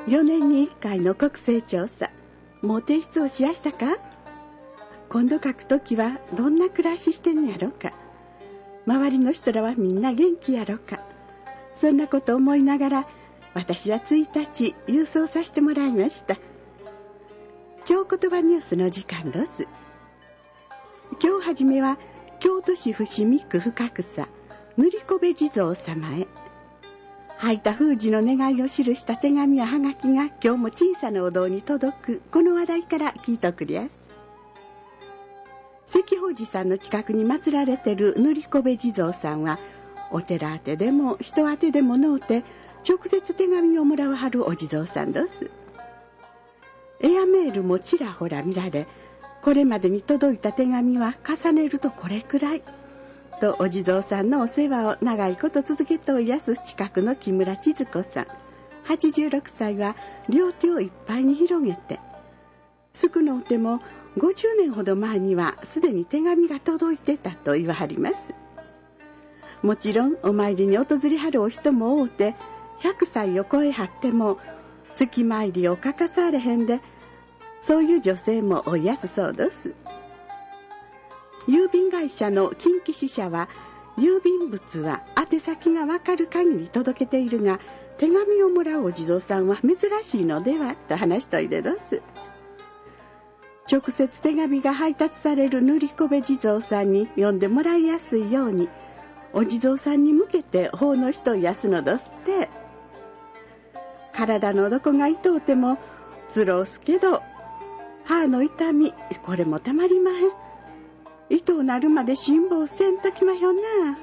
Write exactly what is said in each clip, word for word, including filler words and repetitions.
よねんにいっかいの国勢調査、もう提出をしやしたか？今度書くときはどんな暮らししてんやろか。周りの人らはみんな元気やろか。そんなこと思いながら、私はついたち郵送させてもらいました。今日言葉ニュースの時間です。今日はじめは京都市伏見区深草塗り部地蔵様へ、吐いた封じの願いを記した手紙やはがきが今日も小さなお堂に届く、この話題から聞いとくりやす。石宝寺さんの近くに祀られてる塗り部地蔵さんは、お寺宛てでも人宛てでものうて直接手紙をもらわはるお地蔵さんです。エアメールもちらほら見られ、これまでに届いた手紙は重ねるとこれくらいと、お地蔵さんのお世話を長いこと続けておいやす近くの木村千鶴子さんはちじゅうろくさいは両手をいっぱいに広げて、少のうてもごじゅうねんほど前にはすでに手紙が届いてたと言わはります。もちろんお参りに訪れはるお人も多て、ひゃくさいを超えはっても月参りを欠かされへんで、そういう女性もおいやすそうです。郵便会社の近畿支社は、郵便物は宛先がわかる限り届けているが、手紙をもらうお地蔵さんは珍しいのではと話しといでどす。直接手紙が配達される塗り部地蔵さんに読んでもらいやすいように、お地蔵さんに向けて奉納しといやすのどすって。体のどこが痛うてもつろうすけど、歯の痛みこれもたまりまへん。糸をなるまで辛抱せんときまひょんな。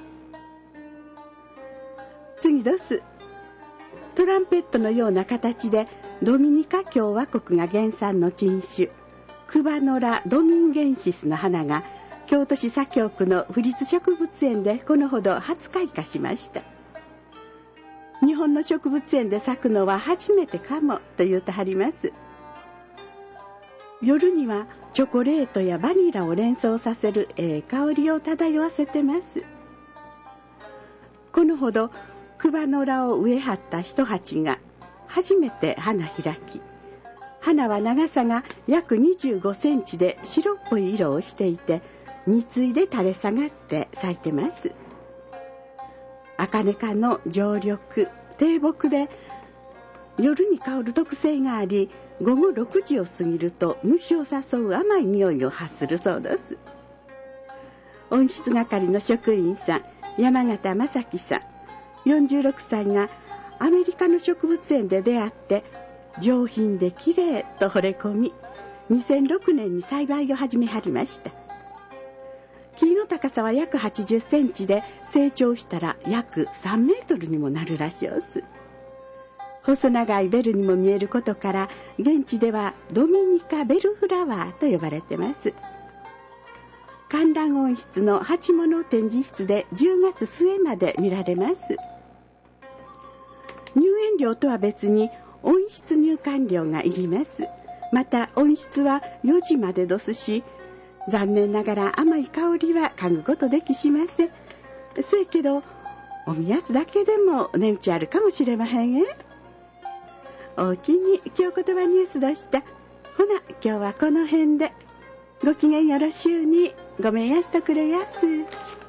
次どす。トランペットのような形でドミニカ共和国が原産の珍種クバノラ・ドミンゲンシスの花が京都市左京区の府立植物園でこのほど初開花しました。日本の植物園で咲くのは初めてかもと言うとはります。夜にはチョコレートやバニラを連想させるええ香りを漂わせてます。このほどクバノラを植えはった一鉢が初めて花開き、花は長さが約にじゅうごセンチで白っぽい色をしていて、蜜で垂れ下がって咲いてます。茜科の常緑低木で、夜に香る特性があり、ごごろくじを過ぎると虫を誘う甘い匂いを発するそうです。温室係の職員さん、山形正樹さんよんじゅうろくさいがアメリカの植物園で出会って上品で綺麗と惚れ込み、にせんろくねんに栽培を始めはりました。木の高さは約はちじゅっセンチで、成長したら約さんメートルにもなるらしおす。細長いベルにも見えることから、現地ではドミニカベルフラワーと呼ばれてます。観覧温室の鉢物展示室でじゅうがつすえまで見られます。入園料とは別に温室入館料がいります。また温室はよじまでどすし、残念ながら甘い香りは嗅ぐことできしません。せやけどおみやすだけでも値打ちあるかもしれまへんえ。おおきに今日言葉ニュースでした。ほな今日はこの辺で。ごきげんよろしゅうに。ごめんやすとくれやす。